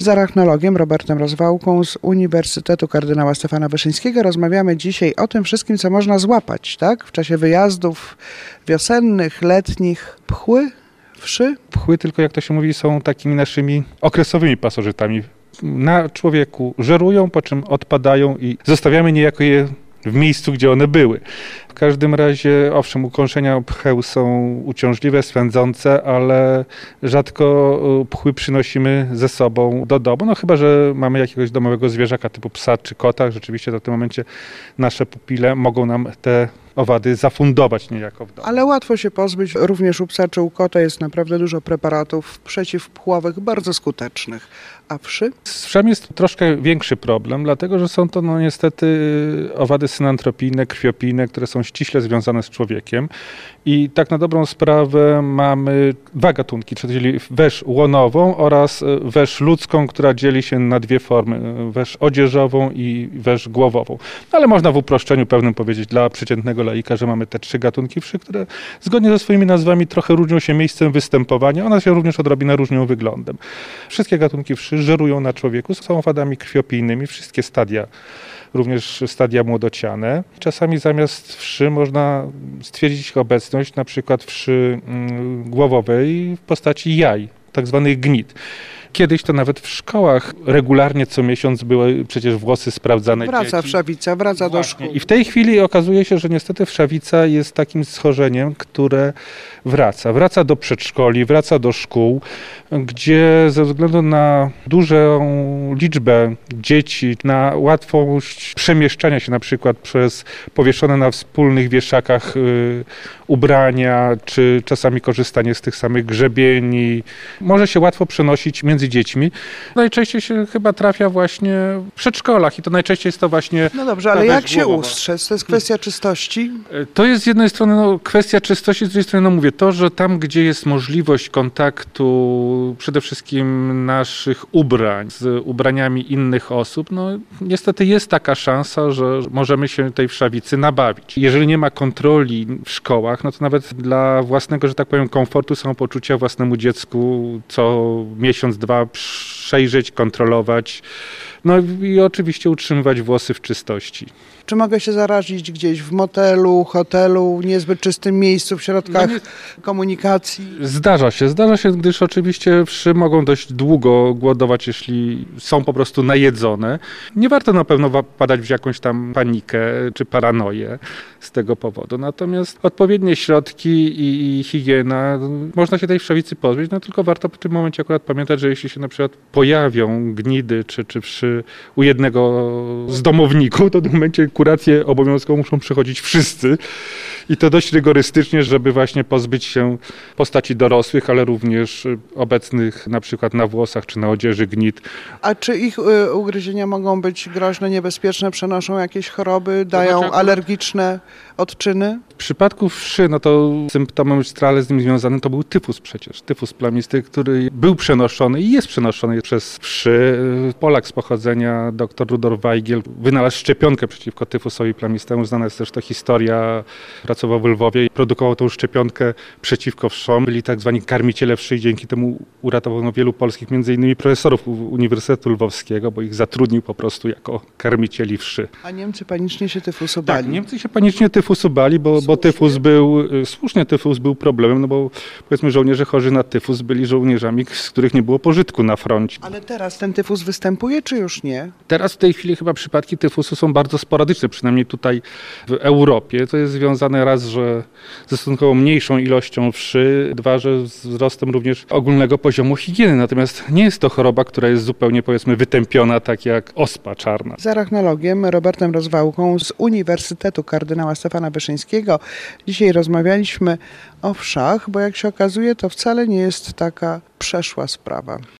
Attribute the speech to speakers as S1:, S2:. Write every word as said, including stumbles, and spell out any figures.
S1: Z arachnologiem Robertem Rozwałką z Uniwersytetu Kardynała Stefana Wyszyńskiego rozmawiamy dzisiaj o tym wszystkim, co można złapać, tak? W czasie wyjazdów wiosennych, letnich. Pchły, wszy?
S2: Pchły, tylko jak to się mówi, są takimi naszymi okresowymi pasożytami. Na człowieku żerują, po czym odpadają i zostawiamy niejako je w miejscu, gdzie one były. W każdym razie, owszem, ukąszenia pcheł są uciążliwe, swędzące, ale rzadko pchły przynosimy ze sobą do domu. No chyba że mamy jakiegoś domowego zwierzaka typu psa czy kota. Rzeczywiście to w tym momencie nasze pupile mogą nam te owady zafundować niejako w domu.
S1: Ale łatwo się pozbyć. Również u psa czy u kota jest naprawdę dużo preparatów przeciwpchłowych, bardzo skutecznych. A wszy?
S2: Z wszami jest troszkę większy problem, dlatego że są to no niestety owady synantropijne, krwiopijne, które są ściśle związane z człowiekiem. I tak na dobrą sprawę mamy dwa gatunki, czyli wesz łonową oraz wesz ludzką, która dzieli się na dwie formy, wesz odzieżową i wesz głowową. Ale można w uproszczeniu pewnym powiedzieć dla przeciętnego laika, że mamy te trzy gatunki wszy, które zgodnie ze swoimi nazwami trochę różnią się miejscem występowania, one się również odrobinę różnią wyglądem. Wszystkie gatunki wszy żerują na człowieku, są owadami krwiopijnymi, wszystkie stadia, również stadia młodociane. Czasami zamiast wszy można stwierdzić ich obecność, na przykład wszy głowowej w postaci jaj, tak zwanych gnid. Kiedyś to nawet w szkołach regularnie co miesiąc były przecież włosy sprawdzane.
S1: Wraca
S2: dzieci.
S1: wszawica, wraca
S2: Właśnie.
S1: do szkół.
S2: I w tej chwili okazuje się, że niestety wszawica jest takim schorzeniem, które wraca. Wraca do przedszkoli, wraca do szkół, gdzie ze względu na dużą liczbę dzieci, na łatwość przemieszczania się na przykład przez powieszone na wspólnych wieszakach y, ubrania, czy czasami korzystanie z tych samych grzebieni, może się łatwo przenosić między dziećmi. Najczęściej się chyba trafia właśnie w przedszkolach i to najczęściej jest to właśnie...
S1: No dobrze, ale jak się ustrzec? To jest kwestia czystości?
S2: To jest z jednej strony no, kwestia czystości, z drugiej strony no mówię, to, że tam, gdzie jest możliwość kontaktu przede wszystkim naszych ubrań z ubraniami innych osób, no niestety jest taka szansa, że możemy się tej wszawicy nabawić. Jeżeli nie ma kontroli w szkołach, no to nawet dla własnego, że tak powiem, komfortu, samopoczucia własnemu dziecku co miesiąc, dwa przejrzeć, kontrolować, no i oczywiście utrzymywać włosy w czystości.
S1: Czy mogę się zarazić gdzieś w motelu, hotelu, niezbyt czystym miejscu, w środkach no nie... komunikacji?
S2: Zdarza się, zdarza się, gdyż oczywiście wszy mogą dość długo głodować, jeśli są po prostu najedzone. Nie warto na pewno padać w jakąś tam panikę czy paranoję z tego powodu. Natomiast odpowiednie środki i, i higiena, można się tej wszawicy pozbyć, no tylko warto w tym momencie akurat pamiętać, że jeśli się na przykład pojawią gnidy czy, czy wszy u jednego z domowników, to w tym momencie kurację obowiązkową muszą przechodzić wszyscy i to dość rygorystycznie, żeby właśnie pozbyć się postaci dorosłych, ale również obecnych na przykład na włosach czy na odzieży gnid.
S1: A czy ich y, ugryzienia mogą być groźne, niebezpieczne, przenoszą jakieś choroby, dają to znaczy, alergiczne odczyny?
S2: W przypadku wszy, no to symptomem strale z nim związanym to był tyfus przecież. Tyfus plamisty, który był przenoszony i jest przenoszony przez wszy. Polak z pochodzenia, dr Rudolf Weigiel, wynalazł szczepionkę przeciwko tyfusowi plamistemu. Znana jest też to historia. Pracował w Lwowie i produkował tą szczepionkę przeciwko wszom. Byli tak zwani karmiciele wszy i dzięki temu uratowano wielu polskich, między innymi profesorów Uniwersytetu Lwowskiego, bo ich zatrudnił po prostu jako karmicieli wszy.
S1: A Niemcy panicznie się tyfusu bali?
S2: Tak, Niemcy się panicznie tyfusu bali, bo, bo tyfus był, słusznie tyfus był problemem, no bo powiedzmy żołnierze chorzy na tyfus byli żołnierzami, z których nie było pożytku na froncie.
S1: Ale teraz ten tyfus występuje, czy już nie?
S2: Teraz w tej chwili chyba przypadki tyfusu są bardzo sporadyczne, przynajmniej tutaj w Europie. To jest związane raz, że ze stosunkowo mniejszą ilością wszy, dwa, że z wzrostem również ogólnego poziomu higieny. Natomiast nie jest to choroba, która jest zupełnie powiedzmy wytępiona, tak jak ospa czarna.
S1: Z arachnologiem Robertem Rozwałką z Uniwersytetu Kardynała Stefana Wyszyńskiego dzisiaj rozmawialiśmy o wszach, bo jak się okazuje, to wcale nie jest taka przeszła sprawa.